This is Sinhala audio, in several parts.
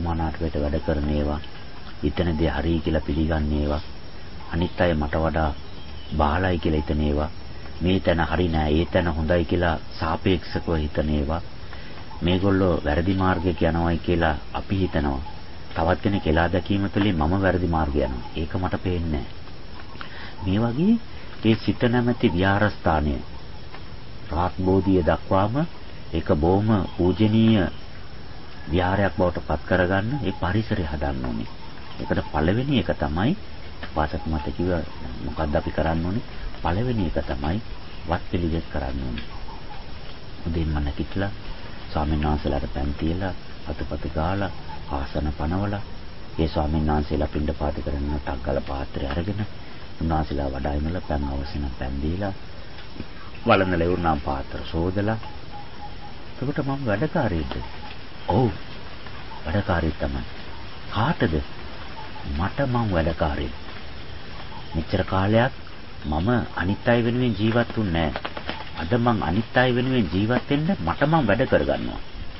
මනාටකට වැඩ කරන ඒවා, හිතනදී හරි කියලා පිළිගන්න ඒවා, අනිත් අය මට වඩා බාලයි කියලා හිතන ඒවා, මේ තැන හරි නෑ, ඒ තැන හොඳයි කියලා සාපේක්ෂකව හිතන ඒවා, මේගොල්ලෝ වැරදි මාර්ගයක යනවායි කියලා අපි හිතනවා. තවත් කෙනෙක් එලා දැකීම තුළින් මම වැරදි මාර්ගය යනවා. ඒක මට පේන්නේ මේ වගේ ඒ සිත නැමැති විහාරස්ථානය රාත් බෝධිය දක්වාම ඒක බොහොම පූජනීය විහාරයක් බවට පත් කරගන්න ඒ පරිසරය හදන්න ඕනේ. ඒකට පළවෙනි එක තමයි වාසක මත කිව්ව මොකද්ද අපි කරන්න ඕනේ? පළවෙනි එක තමයි වත් පිළිවෙත් කරන්න ඕනේ. උදේම නැගිටලා ස්වාමීන් වහන්සේලාට පෑන් තියලා අතපත ගාලා ආසන පනවලා ඒ ස්වාමීන් වහන්සේලා පිණ්ඩපාත කරන ටග්ගල පාත්‍රය අරගෙන උන්වහන්සේලා වඩා ඉමලා පෑන් අවශ්‍යන පෑන් දීලා වළඳ ලැබුණාම පාත්‍ර සෝදලා එතකොට මම වැඩකාරීද? ඔව් වැඩකාරී තමයි. කාටද? මට මං වැඩකාරී. මෙච්චර කාලයක් මම අනිත් අය වෙනුවෙන් ජීවත් වුණේ නැහැ. අද මං අනිත් අය වෙනුවෙන් ජීවත් වෙන්න මට මං වැඩ කරගන්නවා.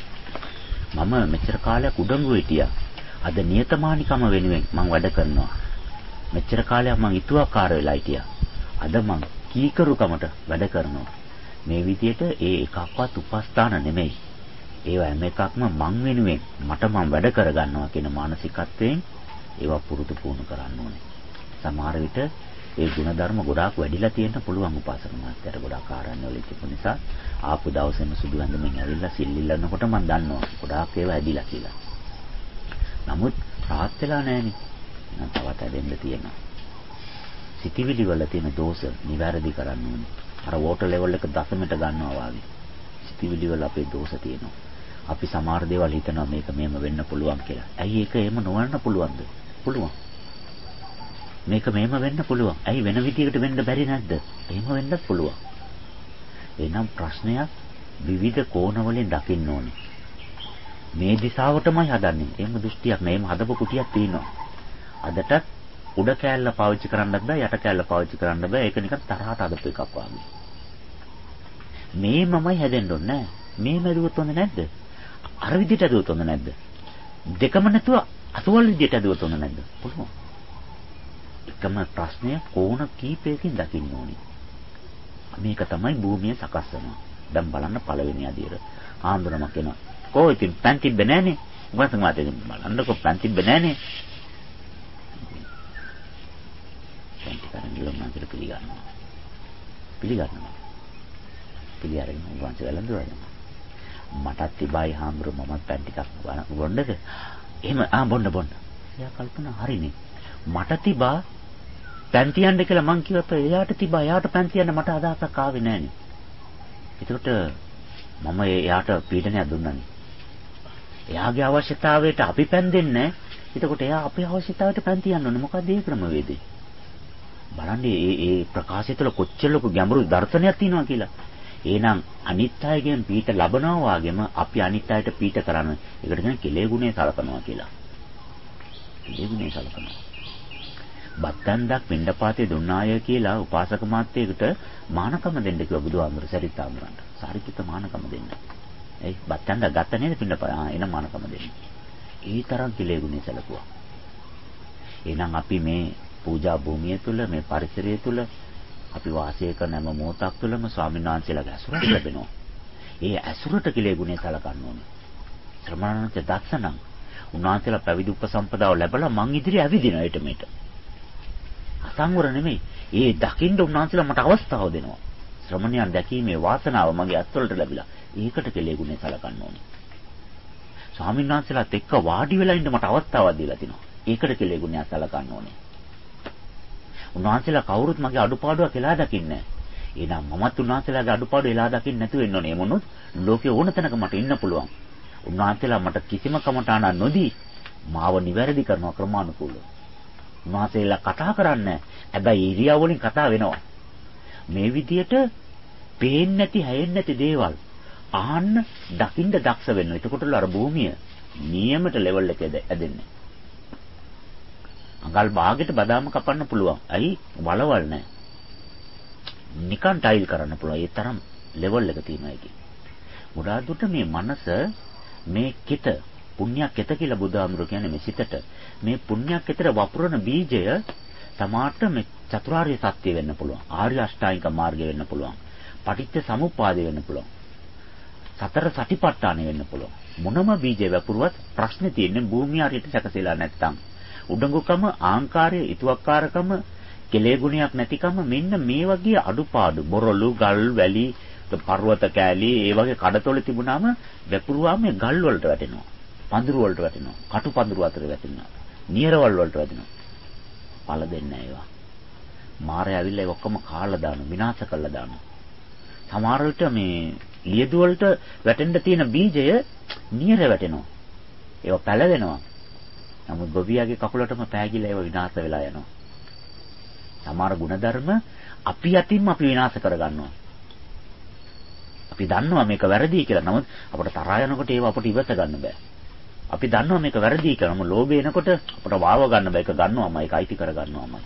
මම මෙච්චර කාලයක් උඩඟු හිටියා. අද නියතමානිකම වෙනුවෙන් මං වැඩ කරනවා. මෙච්චර කාලයක් මං හිතුවක්කාර වෙලා හිටියා. අද මං කීකරුකමට වැඩ කරනවා. මේ විදිහට ඒ එකක්වත් උපස්ථාන නෙමෙයි. ඒවා හැම එකක්ම මං වෙනුවෙන් මට මං වැඩ කරගන්නවා කියන මානසිකත්වයෙන් ඒවා පුරුදු පුහුණු කරන්න ඕනේ. සමහර විට ඒ ಗುಣධර්ම ගොඩාක් වැඩිලා තියෙන්න පුළුවන් උපාසක මාත්‍යට ගොඩාක් ආරණ්‍ය වල ඉතිපු නිසා ආපු දවසේම සුදු ඇඳුමින් ඇවිල්ලා සිල්ලිල්ලනකොට මම දන්නවා ගොඩාක් ඒවා ඇදිලා කියලා. නමුත් රාත් වෙලා නැහෙනි. තවත් ඇදෙන්න තියෙනවා. සිතිවිලි වල තියෙන දෝෂ නිවැරදි කරන්න ඕනේ. අර වෝටර් ලෙවල් එක දශමයට ගන්නවා වගේ. සිතිවිලි වල අපේ දෝෂ තියෙනවා. අපි සමහර දේවල් හිතනවා මේක මෙහෙම වෙන්න පුළුවන් කියලා. ඇයි ඒක එහෙම නොවන්න පුළුවන්ද? පුළුවන්. මේක මෙහෙම වෙන්න පුළුවන්. ඇයි වෙන විදිහකට වෙන්න බැරි නැද්ද? එහෙම වෙන්නත් පුළුවන්. එහෙනම් ප්‍රශ්නයක් විවිධ කෝණ වලින් දකින්න ඕනේ. මේ දිශාවටමයි හදන්නේ. එහෙම දෘෂ්ටියක් නෑ. එහෙම හදපු කුටියක් තියෙනවා. අදටත් උඩ කෑල්ල පාවිච්චි කරන්නත් බෑ, යට කෑල්ල පාවිච්චි කරන්න බෑ. ඒක නිකන් තරහට හදපු එකක් වගේ. මේමමයි හැදෙන්න ඕනේ නෑ. මේ මැදුවොත් හොඳ නැද්ද? අර විදිහට හදුවොත් හොඳ නැද්ද? දෙකම නැතුව අසවල් විදිහට හදුවොත් හොඳ නැද්ද? පුළුවන්. එකම ප්‍රශ්නය කෝණ කීපයකින් දකින්න ඕනේ. මේක තමයි භූමිය සකස් වෙනවා. දැන් බලන්න පළවෙනි අදියර. ආන්දරම කියනවා. කොහොම ඉතින් පෑන් තිබ්බේ නැහනේ. උගත මාතේ බලන්නකො පෑන් තිබ්බේ නැහනේ. පෑන් ටිකක් ගිලොම්මාන්තර පිළිගන්නවා. පිළිඅරගෙන උන්වහන්සේ වැළඳුවා. මටත් තිබයි හාමුදුරු මමත් පෑන් ටිකක් බොන්නද? එහෙම බොන්න. එයා කල්පනා හරිනේ. මට තිබා පෑන් තියන්න කියලා මං කිව්වත් එයාට තිබා එයාට පෑන් තියන්න මට අදහසක් ආවේ නෑනේ. ඒකට මම එයාට පීඩනයක් දුන්නානේ. එයාගේ අවශ්‍යතාවයට අපි පෑන් දෙන්නේ නෑ. එතකොට එයා අපේ අවශ්‍යතාවයට පෑන් තියන්න ඕනේ. මොකද ඒ ක්‍රමවේදේ? බලන්න මේ ප්‍රකාශය තුළ කොච්චර ලොකු ගැඹුරු දර්ශනයක් තියෙනවා කියලා. එහෙනම් අනිත් අයගෙන් පීඩ ලබනවා වගේම අපි අනිත් අයට පීඩ කරන එකට කියන කෙලෙ ගුණේ සලකනවා කියලා. කෙලෙ ගුණේ සලකනවා. බත්තන්දක් පින්ඩපාතේ දුන්නාය කියලා උපාසක මාත්‍යයකට මානකම දෙන්න කිව්වා බුදුහාමුදුර සරිතාමුරන්ට. සාරිපුත්ත මානකම දෙන්න. ඒ බත්තන්ද ගත්ත නේද පින්ඩපාත? එන මානකම දෙන්න. ඒ තරම් කෙලෙ ගුණේ සලකුවා. එහෙනම් අපි මේ පූජා භූමිය තුල මේ පරිසරය තුල අපි වාසය කරන හැම මොහොතක් තුළම ස්වාමීන් වහන්සේලාගේ ඇසුරක් ලැබෙනවා. ඒ ඇසුරට කෙලෙ ගුණේ සලකන්න ඕනේ. ශ්‍රමණාන්ත දක්ෂණං උන්වහන්සේලා පැවිදි උපසම්පදාව ලැබලා මං ඉදිරිය ඇවිදිනවා ඊට මෙට. අසංවර නෙමෙයි. ඒ දකින්න උන්වහන්සේලා මට අවස්ථාව දෙනවා. ශ්‍රමණයන් දැකීමේ වාසනාව මගේ අත්වලට ලැබිලා. ඒකට කෙලෙ ගුණේ සලකන්න ඕනේ. ස්වාමීන් වහන්සේලාත් එක්ක වාඩි වෙලා ඉන්න මට අවස්ථාවක් දීලා තිනවා. ඒකට කෙලෙ ගුණයක් සලකන්න ඕනේ. උන්වහන්සේලා කවුරුත් මගේ අඩුපාඩුවක් එලා දකින්නේ නැහැ. එහෙනම් මමත් උන්වහන්සේලාගේ අඩුපාඩු එලා දකින්න නැතුව ඉන්න ඕනේ. මොනොත් ලෝකේ ඕන තැනක මට ඉන්න පුළුවන්. උන්වහන්සේලා මට කිසිම කමටහන නොදී මාව නිවැරදි කරන ක්‍රමානුකූලව. උන්වහන්සේලා කතා කරන්නේ හැබැයි ඉරියව් වලින් කතා වෙනවා. මේ විදියට පේන්නේ නැති හැයෙන්නේ නැති දේවල් අහන්න දකින්න දක්ෂ වෙන්න. එතකොටල අර භූමිය නියමයට ලෙවල් එකේ ඇදෙන්නේ. අඟල් භාගයට බදාම කපන්න පුළුවන්. ඇයි? වලවල් නැහැ. නිකන් ටයිල් කරන්න පුළුවන්. ඒ තරම් ලෙවල් එක තියෙනවා ඒකේ. ගොඩාක් දුරට මේ මනස මේ කිත පුණ්‍යක් එත කියලා බුදුහාමුදුරු කියන්නේ මේ සිතට. මේ පුණ්‍යක් එතර වපුරන බීජය තමාට මේ චතුරාර්ය සත්‍ය වෙන්න පුළුවන්. ආර්ය අෂ්ටාංගික මාර්ගය වෙන්න පුළුවන්. පටිච්ච සමුප්පාදය වෙන්න පුළුවන්. සතර සටිපට්ඨානෙ වෙන්න පුළුවන්. මොනම බීජය වපුරුවත් ප්‍රශ්නේ තියෙන්නේ භූමිය හරියට සැකසෙලා නැත්තම්. උඩඟුකම, ආංකාරය, ඊතුවක්කාරකම, කෙලේ ගුණයක් නැතිකම මෙන්න මේ වගේ අඩුපාඩු බොරළු, ගල්, වැලි, පර්වත කෑලි, ඒ වගේ කඩතොල තිබුණාම වැපුරුවාම මේ ගල් වලට වැටෙනවා. පඳුරු වලට වැටෙනවා. කටු පඳුරු අතර වැටෙනවා. නියරවල් වලට වැටෙනවා. පළ දෙන්නේ ඒවා. මාරය ඇවිල්ලා ඒක ඔක්කොම කාලා දානවා, විනාශ කරලා දානවා. සමහර විට මේ ලියදු වලට වැටෙන්න තියෙන බීජය නියර වැටෙනවා. ඒව පැලවෙනවා. නමුත් ගොවියාගේ කකුලටම පෑගිලා ඒව විනාශ වෙලා යනවා. සමහර ಗುಣධර්ම අපි යටින්ම අපි විනාශ කරගන්නවා. අපි දන්නවා මේක වැරදි කියලා. නමුත් අපට තරහා යනකොට ඒව අපට ඉවස ගන්න බෑ. අපි දන්නවා මේක වැරදි කියලා. නමුත් ලෝභය එනකොට අපට වාව ගන්න බෑ. ඒක ගන්නවාමයි, ඒක අයිති කර ගන්නවාමයි.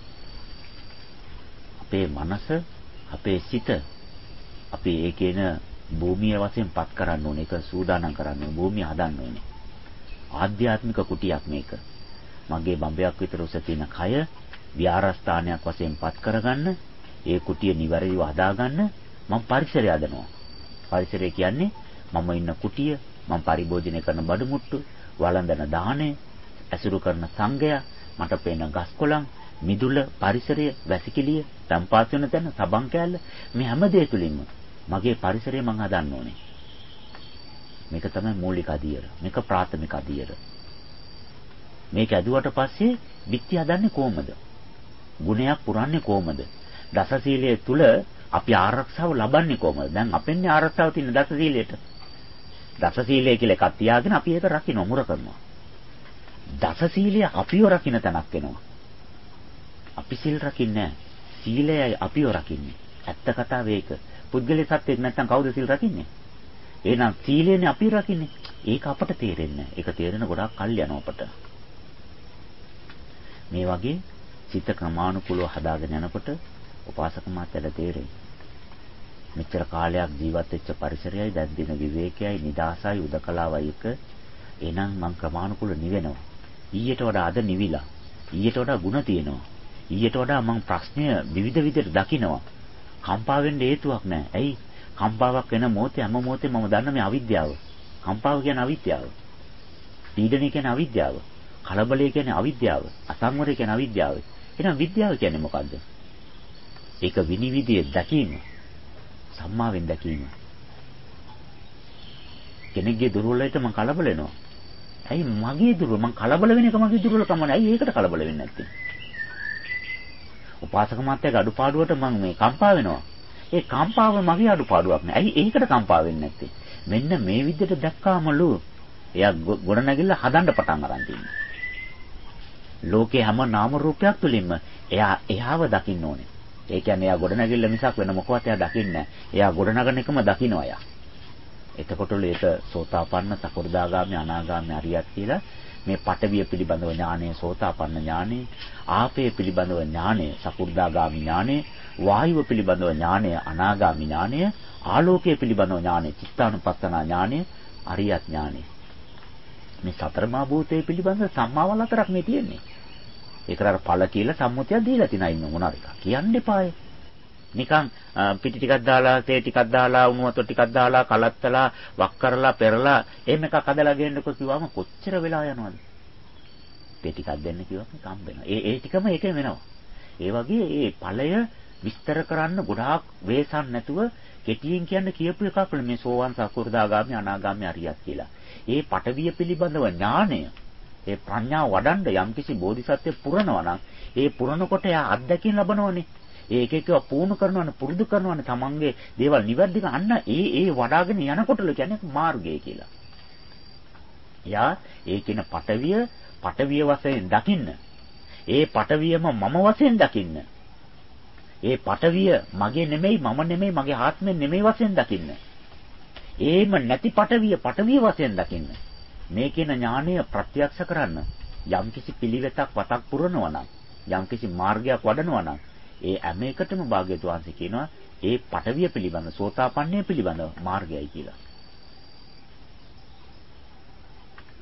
අපේ මනස, අපේ සිත අපි ඒකේන භූමිය වශයෙන් පත් කරන්න ඕනේ. ඒක සූදානම් කරන්න ඕනේ. භූමිය හදන්න ඕනේ. ආධ්‍යාත්මික කුටියක් මේක. මගේ බඹයක් විතර උස තියෙන කය විහාරස්ථානයක් වශයෙන් පත් කරගන්න, ඒ කුටිය නිවැරදිව හදාගන්න මම පරිසරය හදනවා. පරිසරය කියන්නේ මම ඉන්න කුටිය, මම පරිභෝජනය කරන බඩු මුට්ටු, වළඳන දාහනය, ඇසුරු කරන සංඝයා, මට පේන ගස්කොළන්, මිදුල, පරිසරය, වැසිකිළිය, තම්පාස් වෙන තැන, සබන් කෑල්ල මේ හැම දෙය තුලින්ම මගේ පරිසරය මම හදන්න ඕනේ. මේක තමයි මූලික අදියර. මේක ප්‍රාථමික අදියර. මේක ඇදුවට පස්සේ විත්‍ය හදන්නේ කොහමද? ගුණයක් පුරන්නේ කොහමද? දසශීලයේ තුල අපි ආරක්ෂාව ලබන්නේ කොහමද? දැන් අපෙන්නේ ආරක්ෂාව තියෙන දසශීලයට. දසශීලය කියලා එකක් තියාගෙන අපි ඒක රකින්න මුර කරනවා. දසශීලය අපිව රකින්න තැනක් වෙනවා. අපි සිල් රකින්නේ නැහැ. සීලයයි අපිව රකින්නේ. ඇත්ත කතාව ඒක. පුද්ගලික සත්‍යෙත් නැත්තම් කවුද සිල් රකින්නේ? එහෙනම් සීලයනේ අපි රකින්නේ. ඒක අපට තේරෙන්නේ නැහැ. ඒක තේරෙන ගොඩාක් කල් යනවා අපට. මේ වගේ සිත ක්‍රමානුකූලව හදාගෙන යනකොට උපාසක මාත්‍යට තේරෙයි. මෙච්චර කාලයක් ජීවත් වෙච්ච පරිසරයයි දැන් දින විවේකයයි නිදාසයි උදකලාවයි එක එහෙනම් මං ක්‍රමානුකූලව නිවෙනවා. ඊට වඩා අද නිවිලා. ඊට වඩා ಗುಣ තියෙනවා. ඊට වඩා මං ප්‍රශ්නය විවිධ විදිහට දකිනවා. කම්පා වෙන්න හේතුවක් නැහැ. ඇයි? කම්පාවක් වෙන මොහොතේ හැම මොහොතේ මම දන්න මේ අවිද්‍යාව. කම්පාව කියන්නේ අවිද්‍යාව. පීඩනය කියන්නේ අවිද්‍යාව. කලබලය කියන්නේ අවිද්‍යාව. අසංවරය කියන්නේ අවිද්‍යාව. එහෙනම් විද්‍යාව කියන්නේ මොකද්ද? ඒක විනිවිදයේ දැකීම. සම්මාවෙන් දැකීම. කෙනෙක්ගේ දුර්වලයට මම කලබල වෙනවා. ඇයි මගේ දුර්වල? මම කලබල වෙන එක මගේ දුර්වලකම නෙවෙයි. ඇයි ඒකට කලබල වෙන්නේ නැත්තේ? උපාසක මාත්‍යාගේ අඩුපාඩුවට මම මේ කම්පා වෙනවා. ඒ කම්පාව මගේ අඩුපාඩුවක් නෑ. ඇයි ඒකට කම්පා වෙන්නේ නැත්තේ? මෙන්න මේ විදිහට දැක්කාමලු එයා ගොඩ නැගිලා හදන්න පටන් අරන් තියෙනවා. ලෝකේ හැම නාම රූපයක් තුලින්ම එයාව දකින්න ඕනේ. ඒ කියන්නේ එයා ගොඩ නැගිල්ල මිසක් වෙන මොකවත් එයා දකින්නේ නැහැ. එයා ගොඩ නගන එකම දකින්නවා එයා. එතකොටලු ඒක සෝතාපන්න, සකෘදාගාමි, අනාගාමි, අරියත් කියලා මේ පඨවිය පිළිබඳව ඥානය, සෝතාපන්න ඥානය, ආපේ පිළිබඳව ඥානය, සකෘදාගාමි ඥානය, වායුව පිළිබඳව ඥානය, අනාගාමි ඥානය, ආලෝකය පිළිබඳව ඥානය, චිත්තානුපස්සනා ඥානය, අරියත් ඥානය. මේ සතර මහා භූතයේ පිළිබඳ සම්මාවල් හතරක් මේ තියෙන්නේ. ඒකට අර ඵල කියලා සම්මුතියක් දීලා තිනා ඉන්න මොනාර එක. කියන්න එපායි. නිකන් පිටි ටිකක් දාලා, තේ ටිකක් දාලා, උණු වතුර ටිකක් දාලා, කලත්තලා, වක් කරලා, පෙරලා, එහෙම එකක් හදලා ගේන්නකො කිව්වම කොච්චර වෙලා යනවද? තේ ටිකක් දෙන්න කිව්වම කම් වෙනවා. ඒ ටිකම ඒකේ වෙනවා. ඒ වගේ මේ ඵලය විස්තර කරන්න ගොඩාක් වේසන් නැතුව කෙටියෙන් කියන්න කියපු එකක් මේ සෝවාන්, සකෘදාගාමි, අනාගාමි, අරියත් කියලා. ඒ පඨවිය පිළිබඳව ඥාණය, ඒ ප්‍රඥාව වඩන්න යම්කිසි බෝධිසත්වය පුරනවා නම් ඒ පුරනකොට එයා අත්දැකීම් ලබනවනේ. ඒක එකව පුහුණු කරනවනේ, පුරුදු කරනවනේ, තමන්ගේ දේවල් නිවැරදිව අන්න ඒ වඩාගෙන යනකොටල කියන්නේ මාර්ගය කියලා. එයා ඒ කියන පඨවිය වශයෙන් දකින්න. ඒ පඨවියම මම වශයෙන් දකින්න. ඒ පඨවිය මගේ නෙමෙයි, මම නෙමෙයි, මගේ ආත්මෙ නෙමෙයි වශයෙන් දකින්න. ඒම නැති පඨවිය වශයෙන් දකින්න. මේ කියන ඥානය ප්‍රත්‍යක්ෂ කරන්න යම්කිසි පිළිවෙතක් වතක් පුරනවා නම්, යම්කිසි මාර්ගයක් වඩනවා නම් ඒ හැම එකටම භාග්‍යවතුන් වහන්සේ කියනවා ඒ පඨවිය පිළිබඳ, සෝතාපන්නය පිළිබඳ මාර්ගයයි කියලා.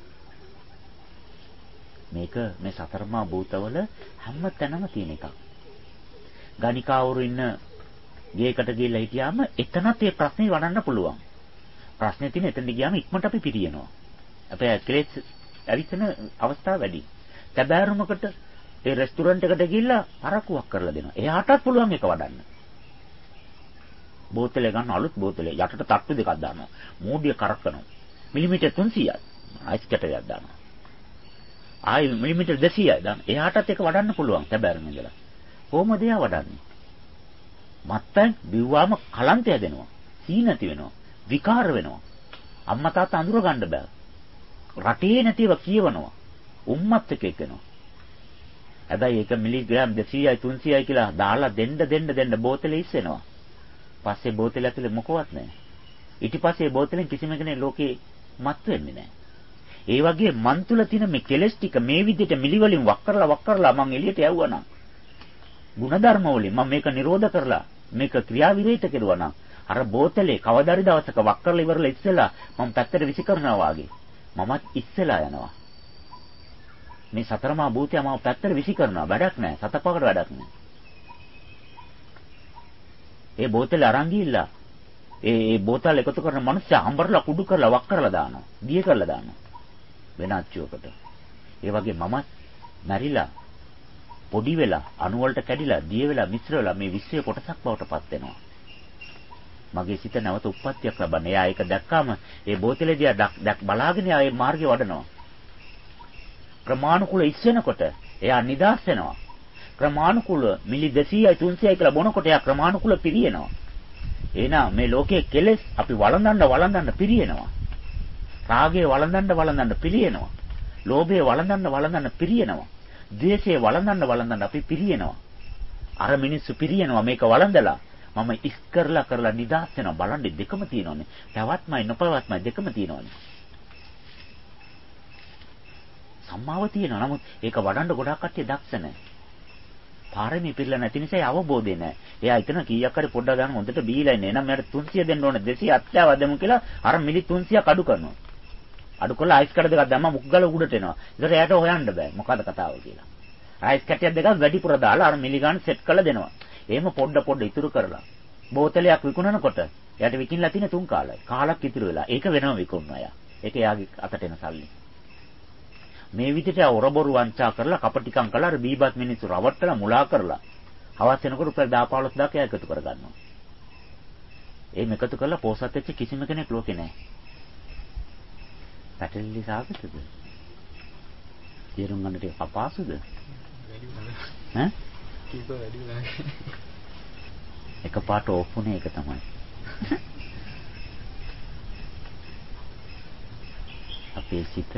මේක මේ සතරමා භූතවල හැම තැනම තියෙන එකක්. ගණිකාවරු ඉන්න ගේකට ගිහිල්ලා හිටියාම එතනත් ඒ ප්‍රශ්නේ වඩන්න පුළුවන්. ප්‍රශ්නේ තියෙන එතනට ගියාම ඉක්මනට අපි පිරියනවා. අපේ ක්ලේස් ඇවිස්සන අවස්ථාව වැඩි. තැබෑරුමකට ඒ රෙස්ටුරන්ට් එකට ගිහිල්ලා අරකුවක් කරලා දෙනවා. එයාටත් පුළුවන් එක වඩන්න. බෝතලේ ගන්න අලුත් බෝතලේ යටට තට්ටු දෙකක් දානවා. මූඩිය කරකනවා. මිලිමීටර් 300ක් අයිස් කැටයක් දානවා. ආයි මිලිමීටර් 200ක් දාන. එයාටත් එක වඩන්න පුළුවන් තැබෑරුම ඉඳලා. කොහොමද එයා වඩන්නේ? මත්තෙන් බිව්වාම කලන්තය දෙනවා. සී නැති වෙනවා. විකාර වෙනවා. අම්මා තාත්තා අඳුර ගන්න බෑ. රටේ නැතිව කියවනවා. උම්මත් එක්ක වෙනවා. හැබැයි ඒක මිලිග්‍රෑම් 200යි 300යි කියලා දාලා දෙන්න බෝතලේ ඉස්සෙනවා. පස්සේ බෝතලේ ඇතුලේ මොකවත් නැහැ. ඊට පස්සේ බෝතලෙන් කිසිම කෙනෙක් ලෝකේ මත් වෙන්නේ නැහැ. ඒ වගේ මන් තුල තියෙන මේ කෙලස් ටික මේ විදිහට මිලි වලින් වක් කරලා මං එළියට යවුවා නම් ಗುಣධර්ම වලින් මම මේක නිරෝධ කරලා මේක ක්‍රියාවිරහිත කෙරුවා නම් අර බෝතලේ කවදාරි දවසක වක් කරලා ඉවරලා ඉස්සෙල්ලා මම පැත්තට විසි කරනවා වාගේ මමත් ඉස්සෙල්ලා යනවා. මේ සතරමා භූතය මම පැත්තට විසි කරනවා. වැඩක් නැහැ. සතපකට වැඩක් නැහැ. ඒ බෝතලේ අරන් ගිහිල්ලා ඒ බෝතල් එකතු කරන මනුස්සයා අම්බරලා කුඩු කරලා වක් කරලා දානවා. දිය කරලා දානවා. වෙන අච්චුවකට. ඒ වගේ මමත් මැරිලා පොඩි වෙලා අණු වලට කැඩිලා දිය වෙලා මිශ්‍ර වෙලා මේ විශ්වයේ කොටසක් බවට පත් වෙනවා. මගේ සිත නැවත උප්පත්තියක් ලබන්නේ. එයා ඒක දැක්කාම ඒ බෝතලේ දිහා බලාගෙන ඒ මාර්ගේ වඩනවා. ක්‍රමානුකූල ඉස්සෙනකොට එයා නිදාස් වෙනවා. ක්‍රමානුකූල මිලි 200යි 300යි කියලා බොනකොට එයා ක්‍රමානුකූල පිරියනවා. එහෙනම් මේ ලෝකයේ කෙලෙස් අපි වළඳන්න පිරියනවා. රාගය වළඳන්න පිරියනවා. ලෝභය වළඳන්න පිරියනවා. ද්වේෂය වළඳන්න අපි පිරියනවා. අර මිනිස්සු පිරියනවා මේක වළඳලා මම කරලා නිදාස් වෙනවා. බලන්නේ දෙකම තියෙනවානේ. පැවැත්මයි නොපැවැත්මයි දෙකම තියෙනවානේ. සම්මාව තියෙනවා. නමුත් ඒක වඩන්න ගොඩාක් කට්ටිය දක්ෂ නැහැ. පාරමී පිළිලා නැති නිසා අවබෝධය නැහැ. එයා හිතන කීයක් හරි පොඩ්ඩක් ගන්න හොඳට බීලා ඉන්නේ. එහෙනම් මට 300 දෙන්න ඕනේ 270 වදමු කියලා අර මිලි 300ක් අඩු කරනවා. අඩු කරලා අයිස් කඩ දෙකක් දැම්මම මුක් ගල උඩට එනවා. ඒකට එයාට හොයන්න බෑ මොකද කතාව කියලා. අයිස් කැටියක් දෙකක් වැඩිපුර දාලා අර මිලි ගන්න සෙට් කරලා දෙනවා. එහෙම පොඩ ඉතුරු කරලා බෝතලයක් විකුණනකොට එයාට විකිනලා තියෙන 3 කාලයි. කාලක් ඉතුරු වෙලා. ඒක වෙනම විකුණනවා එයා. ඒක එයාගේ අතට එන සල්ලි. මේ විදිහට ඔරබොරු වංචා කරලා කපටිකම් කරලා අර බීබත් මිනිස්සු රවට්ටලා මුලා කරලා හවස් වෙනකොට රුපියල් 10-15 දාක එකතු කරගන්නවා. එහෙම එකතු කරලා පෝසත් වෙච්ච කිසිම කෙනෙක් ලෝකේ නැහැ. පැටලිලි සාගතද? තේරුම් ගන්නට අපහසුද? වැඩි වුණා. ඈ? කීප වැඩි වුණා. එකපාරට ඕපුනේ ඒක තමයි. අපේ සිත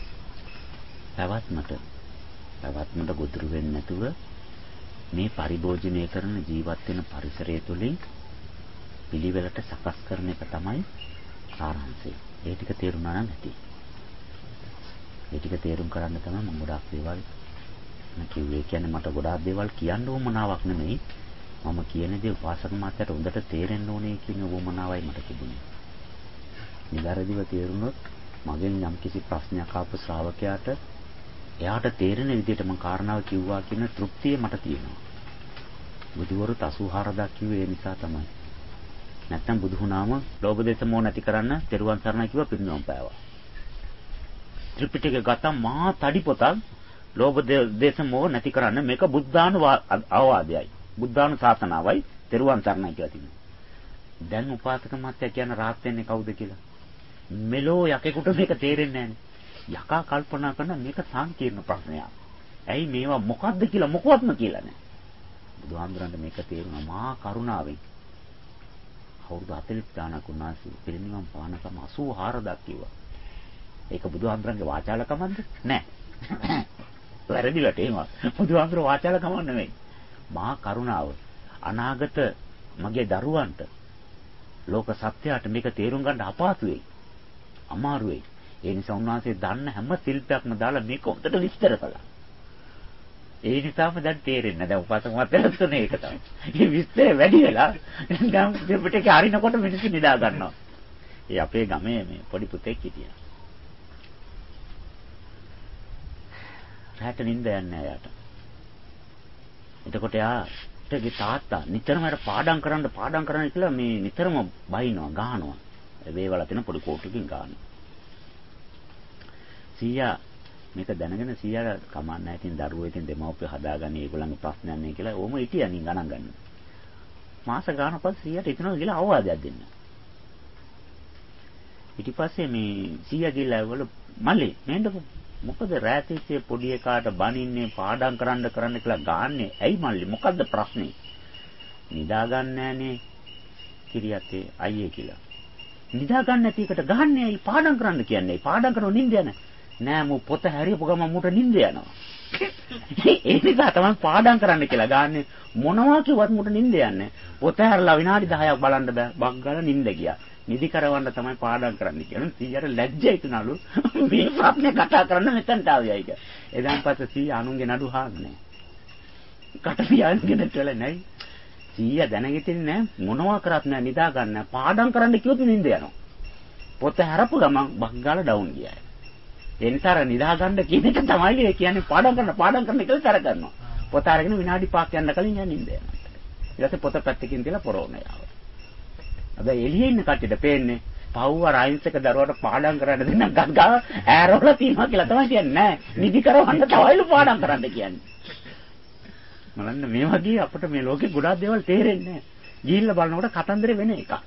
පැවැත්මට ගොදුරු වෙන්නේ නැතුව මේ පරිභෝජනය කරන ජීවත් වෙන පරිසරය තුළින් පිළිවෙලට සකස් කරන එක තමයි සාරාංශය. ඒ ටික තේරුණා නම් ඇති. ඒ ටික තේරුම් කරන්න තමයි මම ගොඩාක් දේවල් කිව්වේ. කියන්නේ මට ගොඩාක් දේවල් කියන්න උවමනාවක් නෙමෙයි. මම කියන දේ උපාසක මාත්‍යට හොඳට තේරෙන්න ඕනේ කියන උවමනාවයි මට තිබුණේ. නිවැරදිව තේරුනොත් මගෙන් යම්කිසි ප්‍රශ්නයක් ආපු ශ්‍රාවකයාට එයාට තේරෙන විදිහට මම කාරණාව කිව්වා කියන තෘප්තිය මට තියෙනවා. බුදුවරුත් 84000ක් කිව්වේ ඒ නිසා තමයි. නැත්තම් බුදු වුණාම ලෝභ දේශ මොහ නැති කරන්න තෙරුවන් සරණයි කිව්වා පිරිනවම් පෑවා. ත්‍රිපිටකය ගත්තා මහා තඩි පොතක් ලෝභ දේශ මොහ නැති කරන්න මේක බුද්ධානුවාදයයි. බුද්ධානුශාසනාවයි තෙරුවන් සරණයි කියලා තිබුණා. දැන් උපාසක මාත්‍යා කියන රාහත් වෙන්නේ කවුද කියලා? මෙලෝ යකෙකුට මේක තේරෙන්නේ නැහැ. යකා කල්පනා කරන මේක සංකීර්ණ ප්‍රශ්නයක්. ඇයි මේවා මොකද්ද කියලා මොකවත්ම කියලා නැහැ. බුදුහාමුදුරන්ට මේක තේරුණා මහා කරුණාවෙන්. අවුරුදු 40 ගානක් උන්වහන්සේ පිරිනිවන් පානකම 84000ක් කිව්වා. ඒක බුදුහාමුදුරන්ගේ වාචාලකමක්ද? නැහැ. වැරදිලට එහෙම. බුදුහාමුදුර වාචාලකමක් නෙමෙයි. මහා කරුණාව. අනාගත මගේ දරුවන්ට ලෝක සත්‍යයට මේක තේරුම් ගන්න අපහසු වෙයි. අමාරු වෙයි. ඒ නිසා උන්වහන්සේ දන්න හැම ශිල්පයක්ම දාලා මේක හොඳට විස්තර කළා. ඒ නිසාම දැන් තේරෙන්නේ නැහැ. දැන් උපාසක මාත්‍යාට තුනේ ඒක තමයි. මේ විස්තරය වැඩි වෙලා දැන් දෙපිටේ අරිනකොට මිනිස්සු නිදා ගන්නවා. ඒ අපේ ගමේ මේ පොඩි පුතෙක් හිටියා. රැට නිින්ද යන්නේ නැහැ යාට. එතකොට යාගේ තාත්තා නිතරම පාඩම් කරන්න කියලා මේ නිතරම බයිනවා ගහනවා. වේවල තියෙන පොඩි කෝටුකින් ගහනවා. සීයා මේක දැනගෙන සීයාට කමන්නේ නැහැ. ඉතින් දරුවෝ ඉතින් දෙමව්පිය හදාගන්නේ ඒගොල්ලන්ගේ ප්‍රශ්නයක් නේ කියලා ඕම හිටියනින් ගණන් ගන්න. මාස ගානක් පස්සේ සීයාට හිතනවා කියලා අවවාදයක් දෙන්න. ඊට පස්සේ මේ සීයා ගිහලා ඒගොල්ලෝ මල්ලි මේන්නකො මොකද රාත්‍රියේ පොඩි එකාට බනින්නේ පාඩම් කරන්න කියලා ගාන්නේ ඇයි මල්ලි මොකද්ද ප්‍රශ්නේ? නිදා ගන්න නෑනේ කිරියත්තේ අයියේ කියලා. නිදා ගන්න නැති එකට ගහන්නේ ඇයි පාඩම් කරන්න කියන්නේ? පාඩම් කරනව නිින්ද යන. නෑ මු පොත හැරියපු ගමන් මුට නිින්ද යනවා. ඒ නිසා තමයි පාඩම් කරන්න කියලා ගාන්නේ. මොනවා කිව්වත් මුට නිින්ද යන්නේ. පොත හැරලා විනාඩි 10ක් බලන්න බෑ. බග්ගල නිින්ද ගියා. නිදි කරවන්න තමයි පාඩම් කරන්න කියලා. සීයාට ලැජ්ජයි තුනලු. මේ ප්‍රශ්නේ කතා කරන්න මෙතනට ආවයි කියලා. එදාන් පස්සේ සීයා අනුන්ගේ නඩු හාන්නේ. කට පියාගෙන ඉතල නැයි. සීයා දැනගෙතින් නෑ මොනවා කරත් නෑ නිදා ගන්න. පාඩම් කරන්න කිව්වොත් නිින්ද යනවා. පොත හැරපු ගමන් බග්ගල ඩවුන් ගියා. එන්තර නිදා ගන්න කියන එක තමයි කියන්නේ පාඩම් කරන කියලා තර කරනවා. පොත අරගෙන විනාඩි 5ක් යන්න කලින් යන්න නිින්ද යනවා. ඊට පස්සේ පොත පැත්තකින් තියලා පොරවන යාව. හැබැයි එළියේ ඉන්න කට්ටියට පේන්නේ පව්ව රයින්ස් එක දරුවට පාඩම් කරන්න දෙන්න ගගා ඈරවල තියනවා කියලා තමයි කියන්නේ. නෑ නිදි කරවන්න තවයිලු පාඩම් කරන්න කියන්නේ. මලන්න මේ වගේ අපිට මේ ලෝකේ ගොඩාක් දේවල් තේරෙන්නේ නෑ. ගිහිල්ලා බලනකොට කතන්දරේ වෙන එකක්.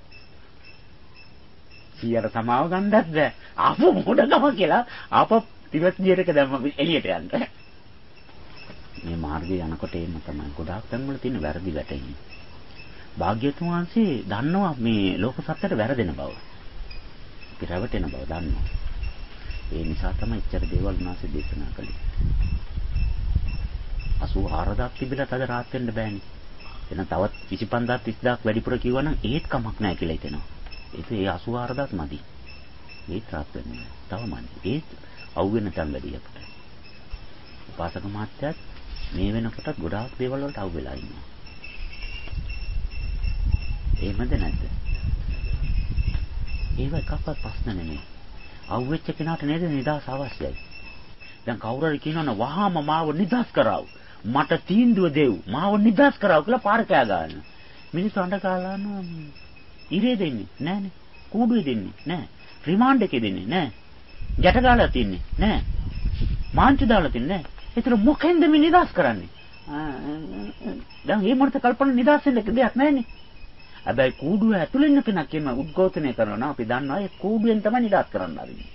සීයට සමාව ගන්නත් බෑ. ආපු මොඩගම කියලා ආප ටිබෙට් දියරක දැම්ම එළියට යන්න. මේ මාර්ගයේ යනකොට එන්න තමයි ගොඩාක් තැන්වල තියෙන වැරදි වැටෙන්නේ. භාග්‍යතුන් වහන්සේ දන්නවා මේ ලෝක සත්‍යයට වැරදෙන බව. පිරවටෙන බව දන්නවා. ඒ නිසා තමයි ඉච්ඡර දේවල් උන්වහන්සේ දේශනා කළේ. 84000ක් තිබිලා තද රාත් වෙන්න බෑනේ. එන තවත් 25000ක් 30000ක් වැඩිපුර කිව්වනම් ඒත් කමක් නැහැ කියලා හිතෙනවා. ඒ 84000ක් මදි. ඒත් රාත් වෙන්නේ තව මදි. ඒත් අවුගෙන තැන් වැඩි අපිට. උපාසක මාත්‍යත් මේ වෙනකොටත් ගොඩාක් දේවල් වලට අවු වෙලා ඉන්නවා. එහෙමද නැද්ද? ඒව එකක්වත් ප්‍රශ්න නෙමෙයි. අවුෙච්ච කෙනාට නේද නිදහස අවශ්‍යයි. දැන් කවුරු හරි කියනවනේ වහාම මාව නිදහස් කරාව. මට තීන්දුව දෙව්. මාව නිදහස් කරාව කියලා පාර කෑ ගන්න. මිනිස්සු අඬ කාලානවා ඉරේ දෙන්නේ නෑනේ. කූඩුවේ දෙන්නේ නෑ. රිමාන්ඩ් එකේ දෙන්නේ නෑ. ගැට ගාලා තින්නේ නෑ. මාංචු දාලා තින්නේ නෑ. ඒතර මොකෙන්ද මේ නිදහස් කරන්නේ? දැන් මේ මොකටද කල්පනා නිදහස් වෙන්න දෙයක් නෑනේ. හැබැයි කූඩුව ඇතුළේ ඉන්න කෙනෙක් කියන උද්ඝෝෂණය කරනවා අපි දන්නවා ඒ කූඩුවෙන් තමයි නිදහස් කරන්න ආරින්නේ.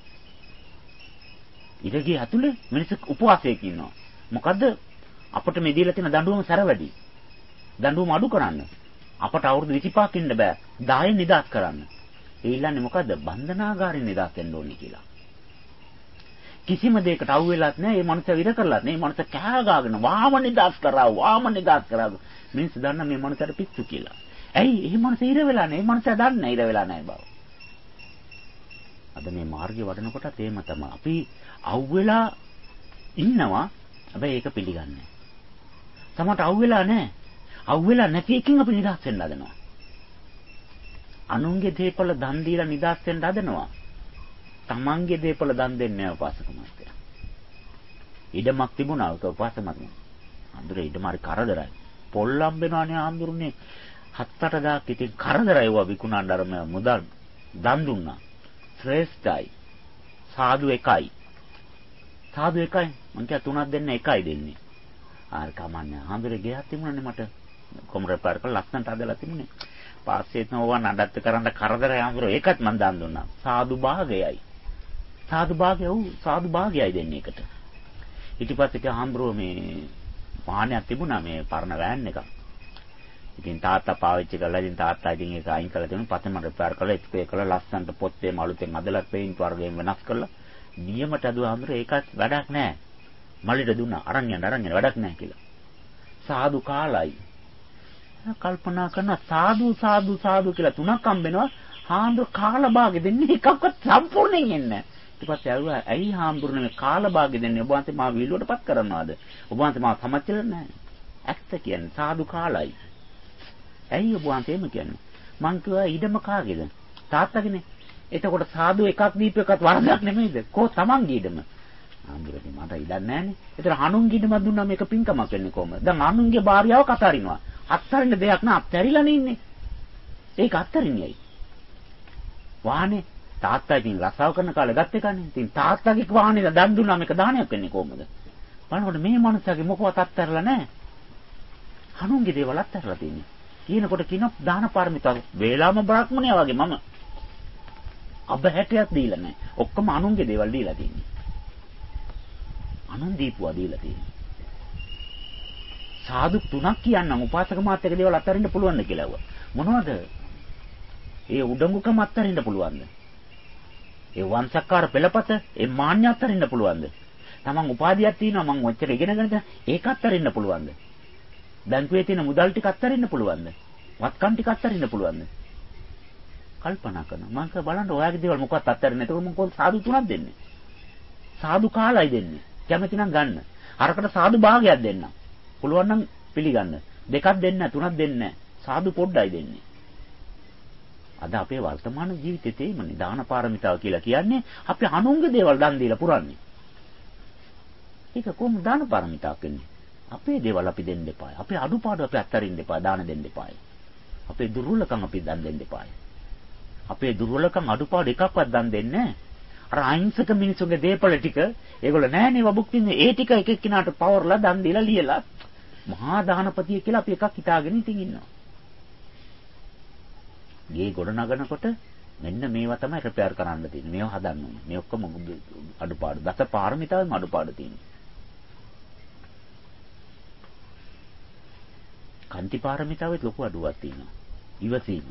ඉරගේ ඇතුළේ මිනිස්සු උපවාසයක ඉන්නවා. මොකද්ද? අපිට මේ දීලා තියෙන දඬුවම සැර වැඩි. දඬුවම අඩු කරන්න. අපට අවුරුදු 25ක් ඉන්න බෑ. 10න් නිදහස් කරන්න. ඒ ඉල්ලන්නේ මොකද්ද? බන්ධනාගාරයෙන් නිදහස් වෙන්න ඕනේ කියලා. කිසිම දෙයකට අවු වෙලත් නැහැ. මේ මනුස්සයා විර කරලත් නැහැ. මේ මනුස්සයා කෑ ගාගෙන වාම නිදහස් කරා. මිනිස්සු දන්න මේ මනුස්සයාට පිස්සු කියලා. ඇයි? මේ මනුස්සයා ඉර වෙලා නැහැ. මේ මනුස්සයා දන්නේ ඉර වෙලා නැහැ බව. අද මේ මාර්ගය වඩනකොටත් එහෙම තමයි. අපි අවු වෙලා ඉන්නවා. හැබැයි ඒක පිළිගන්නේ නැහැ. සමහරට අවු වෙලා නැහැ. අවු වෙලා නැති එකකින් අපි නිදහස් වෙන්න හදනවා. අනුන්ගේ දේපල දන් දීලා නිදහස් වෙන්න හදනවා. තමන්ගේ දේපල දන් දෙන්නේ නැහැ උපාසක මාත්‍යා. ඉඩමක් තිබුණා ඒක උපාසක මාත්‍යා. අඳුරේ ඉඩම හරි කරදරයි. පොල්ලම් වෙනවානේ ආඳුරුනේ 7-8000ක් ඉතින් කරදරයි ඒවා විකුණන්න අර මුදල් දන් දුන්නා. ශ්‍රේෂ්ඨයි. සාදු එකයි. මං කිය 3ක් දෙන්න එකයි දෙන්නේ. ආර කමන්නේ. ආඳුරේ ගෙයක් තිබුණානේ මට. කොමරේ පාර කරලා ලස්සනට හදලා තිබුණේ. පාස්සෙත් නෝවා නඩත්තු කරන්න කරදරයි ආඳුර ඒකත් මං දන් දුන්නා. සාදු භාගයයි. සාදු භාගයයි දෙන්නේ එකට. ඊට පස්සේ කී ආඳුර මේ වාහනයක් තිබුණා මේ පරණ වෑන් එකක්. ඉතින් තාත්තා පාවිච්චි කරලා ඉතින් තාත්තා ඉතින් ඒක අයින් කරලා දෙනවා. පස්සේ මට රිපෙයාර් කරලා ස්ප්‍රේ කරලා ලස්සනට පොත්තේ මලුතෙන් අදලා පේන්ට් වර්ගයෙන් වෙනස් කරලා නියමට අදුවා ආඳුර ඒකත් වැඩක් නැහැ. මල්ලිට දුන්නා අරන් යන්න වැඩක් නැහැ කියලා. සාදු කාලයි. කල්පනා කරනවා සාදු කියලා 3ක් හම්බෙනවා. හාමුදුර කාලා භාගෙ දෙන්නේ එකක්වත් සම්පූර්ණයෙන් එන්නේ නැහැ. ඊට පස්සේ ආවා ඇයි හාමුදුරනේ මේ කාලා භාගෙ දෙන්නේ? ඔබ වහන්සේ මාව විලුවටපත් කරනවාද? ඔබ වහන්සේ මාව සමච්චල නැහැ. ඇත්ත කියන්නේ සාදු කාලයි. ඇයි ඔබ වහන්සේ එහෙම කියන්නේ? මං කිව්වා ඊඩම කාගේද? තාත්තගේනේ. එතකොට සාදු එකක් දීප එකත් වරදක් නෙමෙයිද? කො තමන්ගේ ඊඩම. ආන්දරේ මට ඉඩක් නැහැනේ. ඒතර හනුන්ගින්ම දුන්නා මේක පින්කමක් වෙන්නේ කොහමද? දැන් හනුන්ගේ භාර්යාව කතරිනවා. අත්තරින්න දෙයක් නෑ අත්තරිලානේ ඉන්නේ. ඒක අත්තරින්නේයි. වාහනේ තාත්තා ඉතින් රස්සාව කරන කාලේ ගත්ත එකනේ. ඉතින් තාත්තගේ වාහනේ දන් දුන්නා මේක දානයක් වෙන්නේ කොහමද? බලනකොට මේ මනුස්සයාගේ මොකවත් අත්තරලා නැහැ. හනුන්ගේ දේවල් අත්තරලා තියෙන්නේ. කියනකොට කියන දාන පාරමිතාව වේලාම බ්‍රාහ්මණයා වගේ මම අබ 60ක් දීලා නැහැ. ඔක්කොම අනුන්ගේ දේවල් දීලා තියෙන්නේ. අනුන් දීපුවා දීලා තියෙන්නේ. සාදු 3ක් කියන්නම් උපාසක මාත්‍යක දේවල් අත්හරින්න පුළුවන්ද කියලා ඇහුවා. මොනවද? ඒ උඩඟුකම අත්හරින්න පුළුවන්ද? ඒ වංශකාර පෙළපත ඒ මාන්‍ය අත්හරින්න පුළුවන්ද? තමන් උපාධියක් තියෙනවා මං ඔච්චර ඉගෙනගෙන ඒක අත්හරින්න පුළුවන්ද? බැංකුවේ තියෙන මුදල් ටික අත්හරින්න පුළුවන්ද? වත්කම් ටික අත්හරින්න පුළුවන්ද? කල්පනා කරනවා. මම බලන්න ඔයාගේ දේවල් මොකවත් අත්හරින්න. එතකොට මම කොහොමද සාදු 3ක් දෙන්නේ? සාදු කාලයි දෙන්නේ. කැමති නම් ගන්න. අරකට සාදු භාගයක් දෙන්න. පුළුවන් නම් පිළිගන්න. දෙකක් දෙන්න, තුනක් දෙන්න. සාදු පොඩ්ඩයි දෙන්නේ. අද අපේ වර්තමාන ජීවිතේ තේමනේ දාන පාරමිතාව කියලා කියන්නේ අපි අනුන්ගේ දේවල් දන් දීලා පුරන්නේ. ඒක කොහොමද දාන පාරමිතාවක් වෙන්නේ? අපේ දේවල් අපි දෙන්න එපායි. අපේ අඩුපාඩු අපි අත්හරින්න එපා. දාන දෙන්න එපායි. අපේ දුර්වලකම් අපි දන් දෙන්න එපායි. අපේ දුර්වලකම් අඩුපාඩු එකක්වත් දන් දෙන්නේ නැහැ. අර අහිංසක මිනිසුන්ගේ දේපල ටික ඒගොල්ලෝ නෑනේ වබුක්තින්නේ. ඒ ටික එක එක්කිනාට පවර්ලා දන් දීලා ලියලා මහා දානපතිය කියලා අපි එකක් හිතාගෙන ඉතින් ඉන්නවා. ගේ ගොඩ නගනකොට මෙන්න මේවා තමයි රිපෙයාර් කරන්න තියෙන්නේ. මේවා හදන්න ඕනේ. මේ ඔක්කොම අඩුපාඩු. දස පාරමිතාවෙම අඩුපාඩු තියෙනවා. කාන්ති පාරමිතාවෙත් ලොකු අඩුවක් තියෙනවා. ඉවසීම.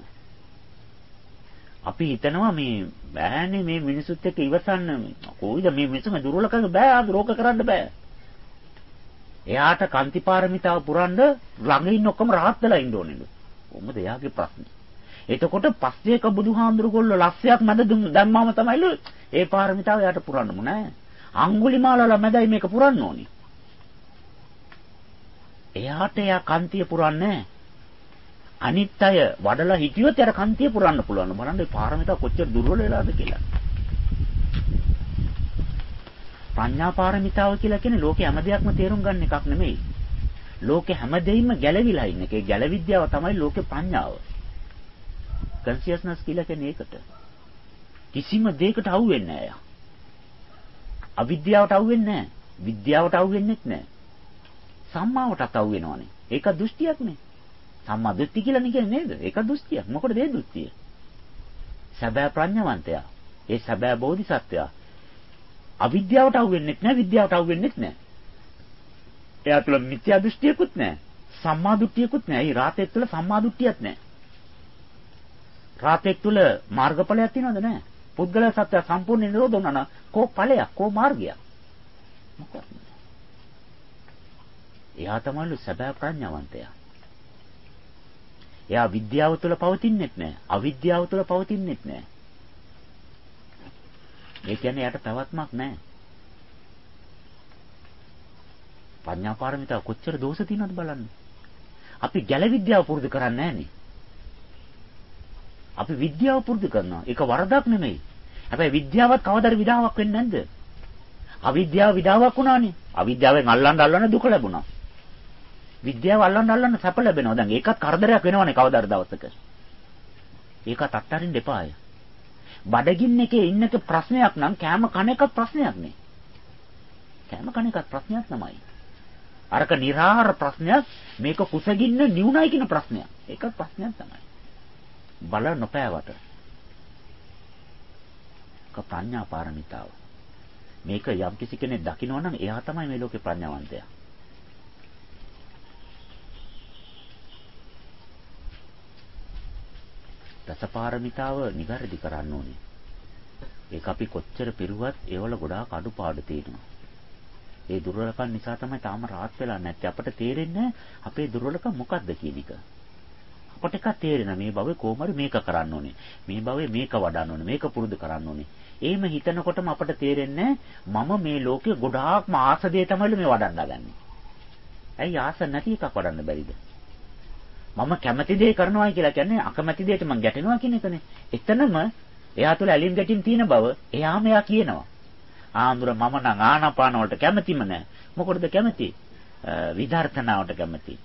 අපි හිතනවා මේ බෑනේ මේ මිනිසුත් එක්ක ඉවසන්න. කොයිද මේ මිනිස්සුම දුර්වලකම බෑ ආ රෝග කරන්න බෑ. එයාට කාන්ති පාරමිතාව පුරන්න ළඟ ඉන්න ඔක්කොම rahat වෙලා ඉන්න ඕනේලු. කොහොමද එයාගේ ප්‍රශ්නේ? එතකොට පස්සේක බුදුහාඳුරුගොල්ලෝ ලස්සයක් මැද දැම්මාම තමයිලු ඒ පාරමිතාව එයාට පුරන්නම නෑ. අඟුලිමාලලා මැදයි මේක පුරන්න ඕනේ. එයාට එයා කාන්තිය පුරන්නේ අනිත් අය වඩලා හිටියොත් එයාට කාන්තිය පුරන්න පුළුවන්. බලන්න මේ පාරමිතාව කොච්චර දුර්වල වෙලාද කියලා. ප්‍රඥා පාරමිතාව කියලා කියන්නේ ලෝකේ හැම දෙයක්ම තේරුම් ගන්න එකක් නෙමෙයි. ලෝකේ හැම දෙයින්ම ගැලවිලා ඉන්න එක. ඒ ගැලවිද්‍යාව තමයි ලෝකේ ප්‍රඥාව. කන්සියස්නස් කියලා කියන්නේ ඒකට. කිසිම දෙයකට අහු වෙන්නේ නැහැ. අවිද්‍යාවට අහු වෙන්නේ නැහැ. විද්‍යාවට අහු වෙන්නේත් නැහැ. සම්මාවටත් අහු වෙනවනේ. ඒක දෘෂ්ටියක්නේ. සම්මා දෘෂ්ටි කියලා කියන්නේ නේද? ඒක දෘෂ්ටියක්. මොකටද ඒ දෘෂ්ටිය? සැබෑ ප්‍රඥාවන්තයා. ඒ සැබෑ බෝධිසත්වයා. අවිද්‍යාවට අහු වෙන්නේත් නැහැ, විද්‍යාවට අහු වෙන්නේත් නැහැ. එයා තුළ මිත්‍යා දෘෂ්ටියකුත් නැහැ. සම්මා දෘෂ්ටියකුත් නැහැ. ඒ රාතේ තුළ සම්මා දෘෂ්ටියක් නැහැ. රාතේ තුළ මාර්ගඵලයක් තියෙනවද නැහැ? පුද්ගල සත්‍ය සම්පූර්ණ නිරෝධ වුණා නම් කෝ ඵලයක්, කෝ මාර්ගයක්? මොකක්ද? එයා තමයිලු සැබෑ ප්‍රඥාවන්තයා. එයා විද්‍යාව තුළ පවතින්නෙත් නැහැ. අවිද්‍යාව තුළ පවතින්නෙත් නැහැ. ඒ කියන්නේ එයාට පැවැත්මක් නැහැ. ප්‍රඥා පාරමිතාව කොච්චර දෝෂ තියෙනවද බලන්න. අපි ගැල විද්‍යාව පුරුදු කරන්නේ නැහනේ. අපි විද්‍යාව පුරුදු කරනවා. ඒක වරදක් නෙමෙයි. හැබැයි විද්‍යාවත් කවදාද විඩාවක් වෙන්නේ නැද්ද? අවිද්‍යාව විඩාවක් වුණානේ. අවිද්‍යාවෙන් අල්ලන්න දුක ලැබුණා. විද්‍යාව අල්ලන්න සැප ලැබෙනවා. දැන් ඒකත් කරදරයක් වෙනවනේ කවදාද දවසක. ඒකත් අත්හරින්න එපාය. බඩගින්න එකේ ඉන්නක ප්‍රශ්නයක් නම් කෑම කන එකත් ප්‍රශ්නයක් නේ. කෑම කන එකත් ප්‍රශ්නයක් තමයි. අරක නිරාහාර ප්‍රශ්නයක්, මේක කුසගින්න නිවුණයි කියන ප්‍රශ්නයක්. ඒකත් ප්‍රශ්නයක් තමයි. බල නොපෑවට. ප්‍රඥා පාරමිතාව. මේක යම් කිසි කෙනෙක් දකිනවා නම් එයා තමයි මේ ලෝකේ ප්‍රඥාවන්තයා. දසපාරමිතාව නිවැරදි කරන්න ඕනේ. ඒක අපි කොච්චර පිරුවත් ඒවල ගොඩාක් අඩුපාඩු තියෙනවා. ඒ දුර්වලකම් නිසා තමයි තාම rahat වෙලා නැත්තේ. අපට තේරෙන්නේ අපේ දුර්වලකම් මොකක්ද කියන එක. අපට එකක් තේරෙනවා මේ භවයේ කොහොමද මේක කරන්න ඕනේ. මේ භවයේ මේක වඩන්න ඕනේ. මේක පුරුදු කරන්න ඕනේ. එහෙම හිතනකොටම අපට තේරෙන්නේ මම මේ ලෝකේ ගොඩාක්ම ආස දේ තමයි මේ වඩන්න හදන්නේ. ඇයි ආස නැති එකක් වඩන්න බැරිද? මම කැමති දේ කරනවා කියලා කියන්නේ අකමැති දෙයට මම ගැටෙනවා කියන එකනේ. එතනම එයා තුළ ඇලීම් ගැටීම් තියෙන බව එයාම එයා කියනවා. ආඳුර මම නම් ආනාපාන වලට කැමතිම නැහැ. මොකටද කැමති? විදර්ශනාවට කැමති.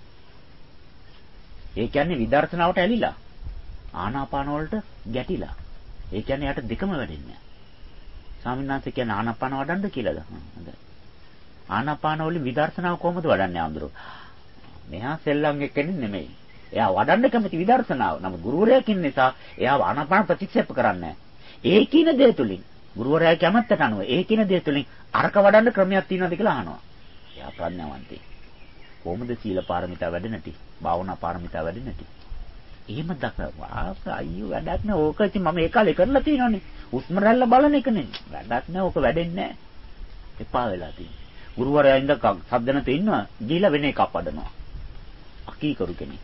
ඒ කියන්නේ විදර්ශනාවට ඇලිලා. ආනාපාන වලට ගැටිලා. ඒ කියන්නේ යාට දෙකම වැඩෙන්නේ නැහැ. ස්වාමීන් වහන්සේ කියන්නේ ආනාපාන වඩන්න කියලාද? හොඳයි. ආනාපාන වලින් විදර්ශනාව කොහොමද වඩන්නේ ආඳුර? මෙහා සෙල්ලම් එක්කෙනෙක් නෙමෙයි. එයා වඩන්න කැමති විදර්ශනාව. නමුත් ගුරුවරයා කියන නිසා එයා ආනාපාන ප්‍රතික්ෂේප කරන්නේ නැහැ. ඒ කියන දේ තුලින් ගුරුවරයා කැමැත්තට අනුව ඒ කියන දේ තුලින් අරක වඩන්න ක්‍රමයක් තියෙනවද කියලා අහනවා. එයා ප්‍රඥාවන්තයි. කොහොමද සීල පාරමිතා වැඩෙන්නටි? භාවනා පාරමිතා වැඩෙන්නටි? එහෙම දක්වා අයියෝ වැඩක් නෑ. ඕක ඉතින් මම ඒ කාලේ කරලා තියෙනවනේ. උස්ම රැල්ල බලන එකනේ. වැඩක් නෑ. ඕක වැඩෙන්නේ නෑ. එපා වෙලා තියෙනවා. ගුරුවරයා ඉඳ සද්දනත ඉන්නවා. ගිහිලා වෙන එකක් වඩනවා. අකීකරු කෙනෙක්.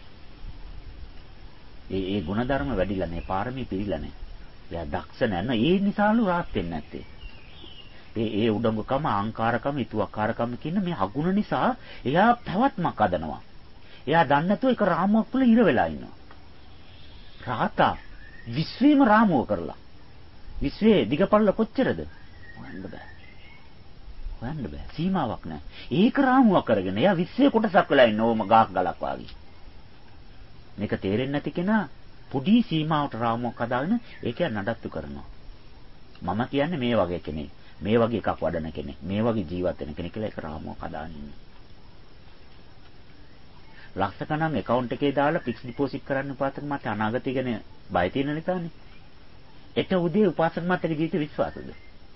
ඒ ගුණධර්ම වැඩිලා නෑ. පාරමී පිරීලා නෑ. එයා දක්ෂ නෑ. ඒ නිසාලු rahat වෙන්නේ නැත්තේ. ඒ උඩඟුකම, අහංකාරකම, ඊතුවක්කාරකම කියන මේ අගුණ නිසා එයා පැවැත්මක් හදනවා. එයා දන්නේ නැතුව එක රාමුවක් තුල ඉර වෙලා ඉන්නවා. රාතා විශ්වීම රාමුව කරලා. විශ්වයේ දිගපළල කොච්චරද? හොයන්න බෑ. හොයන්න බෑ. සීමාවක් නැහැ. ඒක රාමුවක් කරගෙන එයා විශ්වයේ කොටසක් වෙලා ඉන්න ඕම ගාක් ගලක් වගේ. මේක තේරෙන්නේ නැති කෙනා පොඩි සීමාවට රාමුවක් හදාගෙන ඒක නඩත්තු කරනවා. මම කියන්නේ මේ වගේ කෙනෙක්. මේ වගේ එකක් වඩන කෙනෙක්. මේ වගේ ජීවත් වෙන කෙනෙක් කියලා ඒක රාමුවක් හදාගෙන ඉන්නේ. ලක්ෂ ගණන් account එකේ දාලා fixed deposit කරන්න උපාසක මට අනාගතය ගැන බය තියෙන නිසානේ. එක උදේ උපාසක මටගේ ජීවිත විශ්වාසද?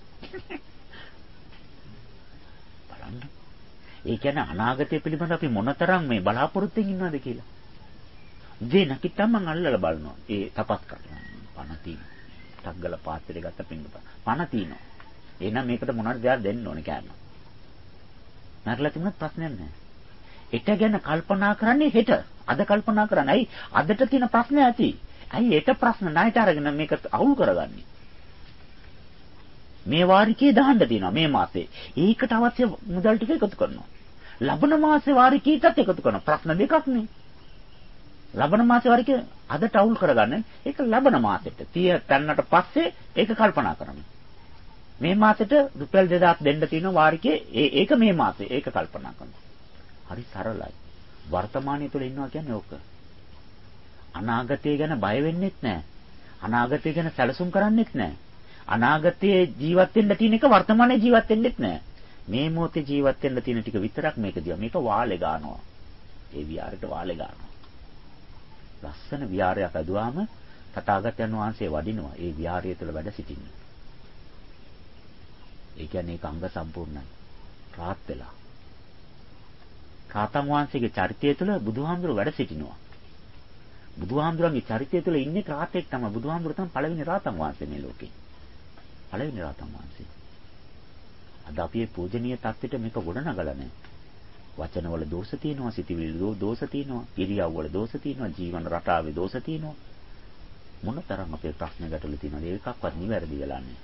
බලන්න. ඒ කියන්නේ අනාගතය පිළිබඳ අපි මොනතරම් මේ බලාපොරොත්තුෙන් ඉන්නවද කියලා. උදේ නැගිට්ටම මම අල්ලලා බලනවා. ඒ තපස් කරනවා. පණ තියෙනවා. ටග්ගල පාත්‍රය ගත්ත පින්දුපා. පණ තියෙනවා. එහෙනම් මේකට මොනවද දෙයක් දෙන්න ඕනේ කෑම. මරලා තිබුණත් ප්‍රශ්නයක් නැහැ. හෙට ගැන කල්පනා කරන්නේ හෙට. අද කල්පනා කරන්නේ. ඇයි අදට තියෙන ප්‍රශ්න ඇති. ඇයි හෙට ප්‍රශ්න ණයට අරගෙන මේක අවුල් කරගන්නේ. මේ වාරිකේ දාන්න තියෙනවා මේ මාසේ. ඒකට අවශ්‍ය මුදල් ටික එකතු කරනවා. ලබන මාසේ වාරිකේටත් එකතු කරනවා. ප්‍රශ්න දෙකක් නේ. ලබන මාසේ වාරිකේ අදට අවුල් කරගන්න. ඒක ලබන මාසෙට 30 තැන්නට පස්සේ ඒක කල්පනා කරනවා. මේ මාසෙට රුපියල් 2000ක් දෙන්න තියෙන වාරිකේ ඒක මේ මාසේ ඒක කල්පනා කරනවා. හරි සරලයි. වර්තමානයේ තුල ඉන්නවා කියන්නේ ඕක. අනාගතය ගැන බය වෙන්නෙත් නැහැ. අනාගතය ගැන සැලසුම් කරන්නෙත් නැහැ. අනාගතයේ ජීවත් වෙන්න තියෙන එක වර්තමානයේ ජීවත් වෙන්නෙත් නැහැ. මේ මොහොතේ ජීවත් වෙන්න තියෙන ටික විතරක් මේක දිවා. මේක වාලේ ගන්නවා. ඒ විහාරයට වාලේ ගන්නවා. ලස්සන විහාරයක් අදුවාම තථාගතයන් වහන්සේ වඩිනවා. ඒ විහාරය තුළ වැඩ සිටින්නේ. ඒ කියන්නේ ඒක අංග සම්පූර්ණයි. රාත් වෙලා. රාතන් වහන්සේගේ චරිතය තුළ බුදුහාමුදුරුවෝ වැඩ සිටිනවා. බුදුහාමුදුරන්ගේ චරිතය තුළ ඉන්නේ රාතෙක් තමයි. බුදුහාමුදුරුවෝ තමයි පළවෙනි රාතන් වහන්සේ මේ ලෝකේ. පළවෙනි රාතන් වහන්සේ. අද අපි මේ පූජනීය தත්ත්වෙට මේක ගොඩනගලා නැහැ. වචනවල දෝෂ තියෙනවා, සිතවිලි දෝෂ තියෙනවා, ඉරියව්වල දෝෂ තියෙනවා, ජීවන රටාවේ දෝෂ තියෙනවා. මොනතරම් අපේ ප්‍රශ්න ගැටලු තියෙනවද? ඒකක්වත් නිවැරදි වෙලා නැහැ.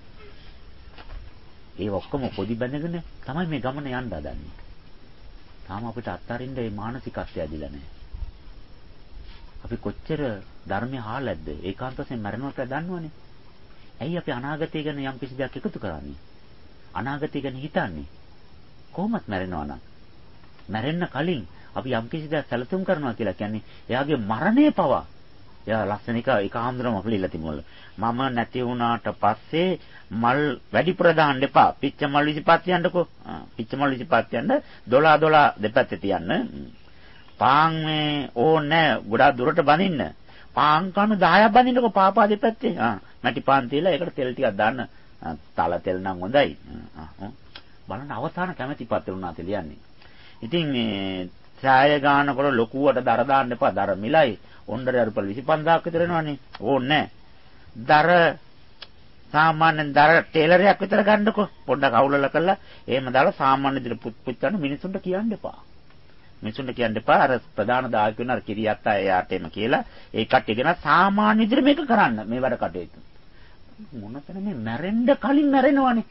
ඒ ඔක්කොම පොඩි බැඳගෙන තමයි මේ ගමන යන්න හදන්නේ. තාම අපිට අත්හරින්න මේ මානසිකත්වය ඇදිලා නැහැ. අපි කොච්චර ධර්මය අහලාද? ඒකාන්ත වශයෙන් මරණය කියලා දන්නවනේ. ඇයි අපි අනාගතය ගැන යම් කිසි දෙයක් එකතු කරන්නේ? අනාගතය ගැන හිතන්නේ කොහොමත් මැරෙනවා නම් මැරෙන්න කලින් අපි යම් කිසි දෙයක් සැලසුම් කරනවා කියලා කියන්නේ එයාගේ මරණය පවා. එයා ලස්සන එක ආන්දරම අපලිලා තිබුණල. මම නැති වුණාට පස්සේ මල් වැඩිපුර දාන්න එපා. පිච්ච මල් 25 තියන්නකෝ. පිච්ච මල් 25 තියන්න 12 දෙපැත්තේ තියන්න. පාන් මේ ඕනේ ගොඩාක් දුරට බඳින්න. පාන් කණු 10ක් බඳින්නකෝ පාපා දෙපැත්තේ. මැටි පාන් තියලා ඒකට තෙල් ටිකක් දාන්න. තල තෙල් නම් හොඳයි. බලන්න අවසාන කැමැතිපත් වුණා තෙල් යන්නේ. ඉතින් මේ ඡාය ගන්නකොට ලොකුවට දර දාන්න එපා. දර මිලයි. ඔණ්ඩර රුපියල් 25000ක් විතර එනවනේ. ඕනේ දර සාමාන්‍යයෙන් දර ටේලරයක් විතර ගන්නකො. පොඩ්ඩක් අවුලලා කරලා එහෙම දාලා සාමාන්‍ය විදිහට පුච්චන්න මිනිසුන්ට කියන්න එපා. මිනිසුන්ට කියන්න එපා. අර ප්‍රධාන දායක වෙන අර කිරියත් අය යාට එම කියලා ඒ කට්ටියගෙන සාමාන්‍ය විදිහට මේක කරන්න. මේ වැඩ කටයුතු. මොනතර මේ මැරෙන්න කලින් මැරෙනවනේ.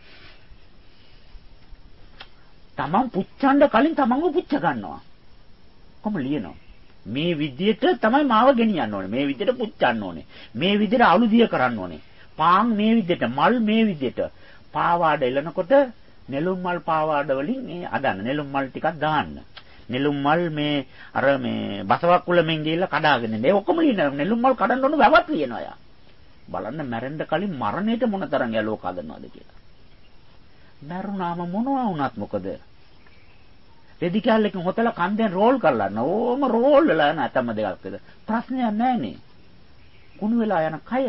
තමන් පුච්චන්න කලින් තමන්ව පුච්ච ගන්නවා. කොහොම ලියනවා? මේ විදියට තමයි මාව ගෙනියන්න ඕනේ. මේ විදියට පුච්චන්න ඕනේ. මේ විදියට අලුදිය කරන්න ඕනේ. පාන් මේ විදියට, මල් මේ විදියට. පාවාඩ එලනකොට නෙළුම් මල් පාවාඩ වලින් මේ අදන්න නෙළුම් මල් ටිකක් දාන්න. නෙළුම් මල් මේ අර මේ බසවක් කුලෙන් ගිහිල්ලා කඩාගෙන ඉන්නේ. ඔක්කොම ලියන නෙළුම් මල් කඩන්න ඕන වැවක් ලියනවා යා. බලන්න මැරෙන්න කලින් මරණයට මොන තරම් යලෝ කදනවද කියලා. මරුණාම මොනවා වුණත් මොකද? රෙදි කැල්ලකින් හොතලා කන්දෙන් රෝල් කරලා ඕම රෝල් වෙලා යන අතම දෙකක් විතර. ප්‍රශ්නයක් නැහනේ. කුණු වෙලා යන කය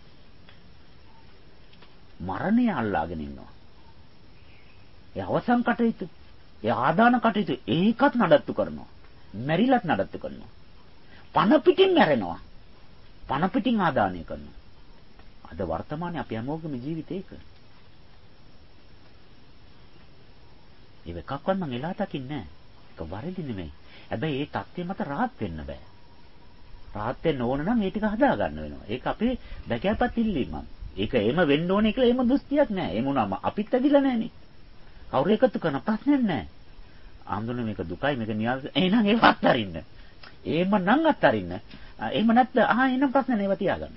මරණය අල්ලාගෙන ඉන්නවා. ඒ අවසන් කටයුතු, ඒ ආදාන කටයුතු ඒකත් නඩත්තු කරනවා. මැරිලත් නඩත්තු කරනවා. පණ පිටින් මැරෙනවා. පණ පිටින් ආදානය කරනවා. අද වර්තමානයේ අපි හැමෝගේම ජීවිතේක. ඒ එකක්වත් මම එලා දකින්නේ නැහැ. ඒක වරදි නෙමෙයි. හැබැයි ඒ தත්ත්වය මත rahat වෙන්න බෑ. rahat වෙන්න ඕන නම් ඒ ටික හදා ගන්න වෙනවා. ඒක අපේ දැකපත් ඉල්ලීමක්. ඒක එහෙම වෙන්න ඕනේ කියලා එහෙම දෘෂ්ටියක් නැහැ. එහෙම වුණාම අපිත් ඇදිලා නැහනේ. කවුරු එකතු කරන ප්‍රශ්නයක් නැහැ. ආන්දෝලන මේක දුකයි මේක නියාස. එහෙනම් ඒක අත්හරින්න. එහෙම නම් අත්හරින්න. එහෙම නැත්නම් එහෙනම් ප්‍රශ්න නේව තියාගන්න.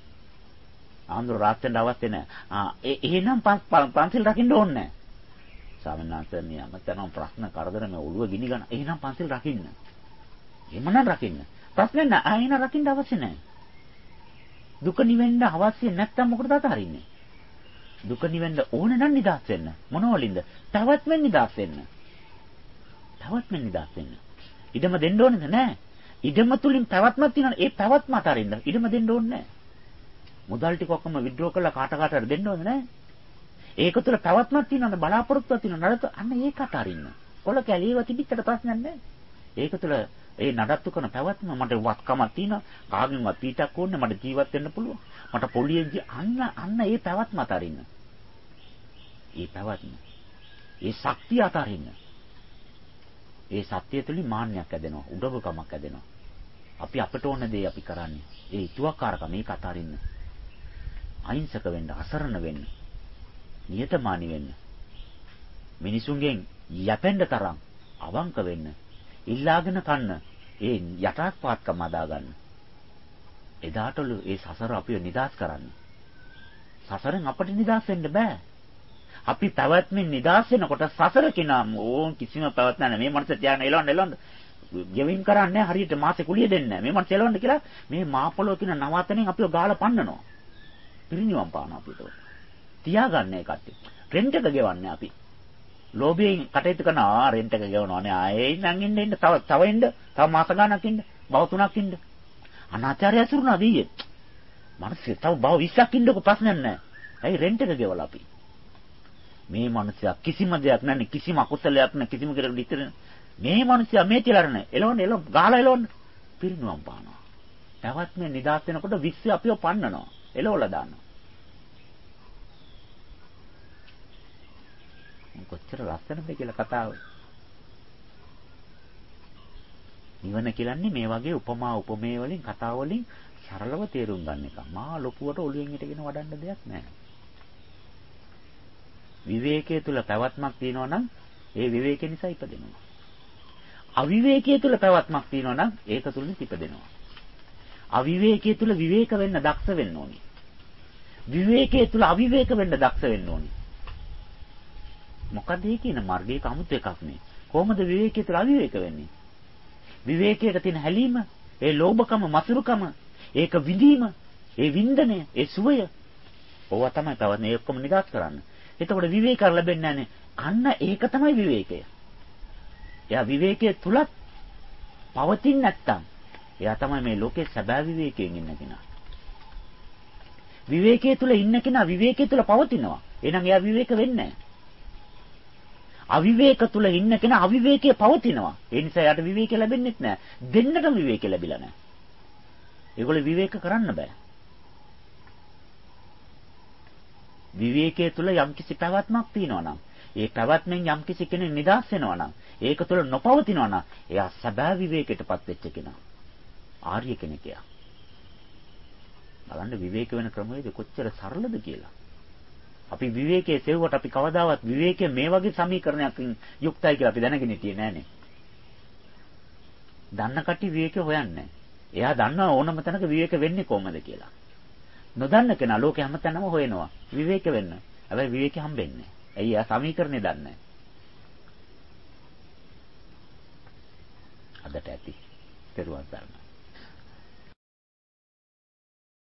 ආන්දෝලන rahat වෙන්න අවශ්‍ය නැහැ. එහෙනම් පන්සිල් රකින්න ඕනේ නැහැ. ස්වාමීන් වහන්සේ නියමතන ප්‍රශ්න කරදර මේ ඔළුව ගිනි ගන්න. එහෙනම් පන්සිල් රකින්න. එහෙමනම් රකින්න. ප්‍රශ්න නැහැ. එහෙනම් රකින්න අවශ්‍ය නැහැ. දුක නිවෙන්න අවශ්‍ය නැත්නම් මොකටද අතහරින්නේ? දුක නිවෙන්න ඕනේ නම් නිදහස් වෙන්න. මොනවලින්ද? පැවැත්මෙන් නිදහස් වෙන්න. පැවැත්මෙන් නිදහස් වෙන්න. ඉඩම දෙන්න ඕනේද? නැහැ. ඉඩම තුලින් පැවැත්මක් තියෙනවා. ඒ පැවැත්ම අතරින්න ඉඩම දෙන්න ඕනේ නැහැ. මුදල් ටික ඔක්කොම විත්ඩ්‍රෝ කරලා කාට හරි දෙන්න ඕනේ නැහැ. ඒක තුල පැවැත්මක් තියෙනවද? බලාපොරොත්තුවක් තියෙනවද? නඩත්තු අන්න ඒක අතරින්න. කොල කැලීව තිබිච්චට ප්‍රශ්නයක් නැහැ. ඒක තුල ඒ නඩත්තු කරන පැවැත්ම මට වත්කමක් තියෙනවා. කාගෙන්වත් පීඩක් ඕනේ මට ජීවත් වෙන්න පුළුවන්. මට පොලියෙන් අන්න ඒ පැවැත්ම අතරින්න. ඒ පැවැත්ම. ඒ ශක්තිය අතරින්න. ඒ සත්‍යය තුලින් මාන්නයක් ඇදෙනවා. උඩඟුකමක් ඇදෙනවා. අපි අපට ඕන දේ අපි කරන්නේ. ඒ ඉතුවක්කාරකම මේක අතරින්න. අහිංසක වෙන්න, අසරණ වෙන්න. නියතමානී වෙන්න. මිනිසුන්ගෙන් යැපෙන්න තරම් අවංක වෙන්න. ඉල්ලාගෙන කන්න. ඒ යටාත්පාත්කම අදා ගන්න. එදාටලු ඒ සසර අපිව නිදාස් කරන්න. සසරෙන් අපිට නිදාස් වෙන්න බෑ. අපි පැවැත්මෙන් නිදාස් වෙනකොට සසර කිනම් ඕන් කිසිම පැවැත්මක් නැහැ. මේ මනස තියාගෙන එලවන්න. ගෙවින් කරන්නේ හරියට මාසේ කුලිය දෙන්නේ නැහැ. මේ මනස එලවන්න කියලා මේ මාපොළොව කියන නවාතනෙන් අපිව ගාලා පන්නනවා. පිරිනිවන් පානවා අපිට. තියාගන්නේ කට්ටිය. රෙන්ට් එක ගෙවන්නේ අපි. ලෝභයෙන් කටයුතු කරනවා රෙන්ට් එක ගෙවනවානේ. ආයේ ඉඳන් ඉන්න තව ඉන්න. තව මාස ගාණක් ඉන්න. බව 3ක් ඉන්න. අනාචාරය ඇසුරුනා දීයේ. මනසේ තව බව 20ක් ඉන්නකො ප්‍රශ්නයක් නැහැ. ඇයි රෙන්ට් එක ගෙවලා අපි? මේ මනුස්සයා කිසිම දෙයක් නැන්නේ කිසිම අකුසලයක් නැ කිසිම කෙනෙකුට ඉතිර මේ මනුස්සයා මේ තියලාර නැහැ. එලවන්න ගාලා එලවන්න. පිරිනුවම් පානවා. පැවැත්මේ නිදාස් වෙනකොට 20 අපිව පන්නනවා. එලවලා දානවා. කොච්චර ලස්සනද කියලා කතාව. නිවන කියන්නේ මේ වගේ උපමා උපමේය වලින් කතා වලින් සරලව තේරුම් ගන්න එක. මා ලොකුවට ඔළුවෙන් හිටගෙන වඩන්න දෙයක් නැහැ. විවේකයේ තුල පැවැත්මක් තියෙනවා නම් ඒ විවේකේ නිසා ඉපදෙනවා. අවිවේකයේ තුල පැවැත්මක් තියෙනවා නම් ඒක තුලින් ඉපදෙනවා. අවිවේකයේ තුල විවේක වෙන්න දක්ෂ වෙන්න ඕනේ. විවේකයේ තුල අවිවේක වෙන්න දක්ෂ වෙන්න ඕනේ. මොකද මේ කියන මාර්ගයක 아무ත් එකක් නේ. කොහොමද විවේකයේ තුල අවිවේක වෙන්නේ? විවේකයේ තියෙන හැලීම, ඒ ලෝභකම, මසුරුකම, ඒක විඳීම, ඒ වින්දනය, ඒ සුවය. ඕවා තමයි තවන්නේ ඔක්කොම නිදාස් කරන්න. එතකොට විවේක ලැබෙන්නේ නැහැ. අන්න ඒක තමයි විවේකය. එයා විවේකයේ තුලත් පවතින්නේ නැත්තම් එයා තමයි මේ ලෝකේ සැබෑ විවේකයෙන් ඉන්න කෙනා. විවේකයේ තුල ඉන්න කෙනා විවේකයේ තුල පවතිනවා. එහෙනම් එයා විවේක වෙන්නේ නැහැ. අවිවේක තුල ඉන්න කෙනා අවිවේකයේ පවතිනවා. ඒ නිසා එයාට විවේක ලැබෙන්නේ නැහැ. දෙන්නටම විවේක ලැබිලා නැහැ. ඒගොල්ලෝ විවේක කරන්න බෑ. විවේකයේ තුල යම්කිසි පැවැත්මක් තියෙනවා නම්, ඒ පැවැත්මෙන් යම්කිසි කෙනෙක් නිදහස් වෙනවා නම්, ඒක තුල නොපවතිනවා නම්, එයා සැබෑ විවේකයටපත් වෙච්ච කෙනා. ආර්ය කෙනෙක් එයා. බලන්න විවේක වෙන ක්‍රමවේද කොච්චර සරලද කියලා. අපි විවේකයේ සෙව්වට අපි කවදාවත් විවේකයේ මේ වගේ සමීකරණයකින් යුක්තයි කියලා අපි දැනගෙන හිටියේ නෑනේ. දන්න කට්ටිය විවේකේ හොයන්නේ. එයා දන්නවා ඕනම තැනක විවේක වෙන්නේ කොහොමද කියලා. නොදන්න කෙනා ලෝකේ හැමතැනම හොයනවා විවේක වෙන්න. හැබැයි විවේකේ හම්බෙන්නේ නැහැ. ඇයි? එයා සමීකරණේ දන්නේ නැහැ. අදට ඇති. පෙරුවන් සරණයි.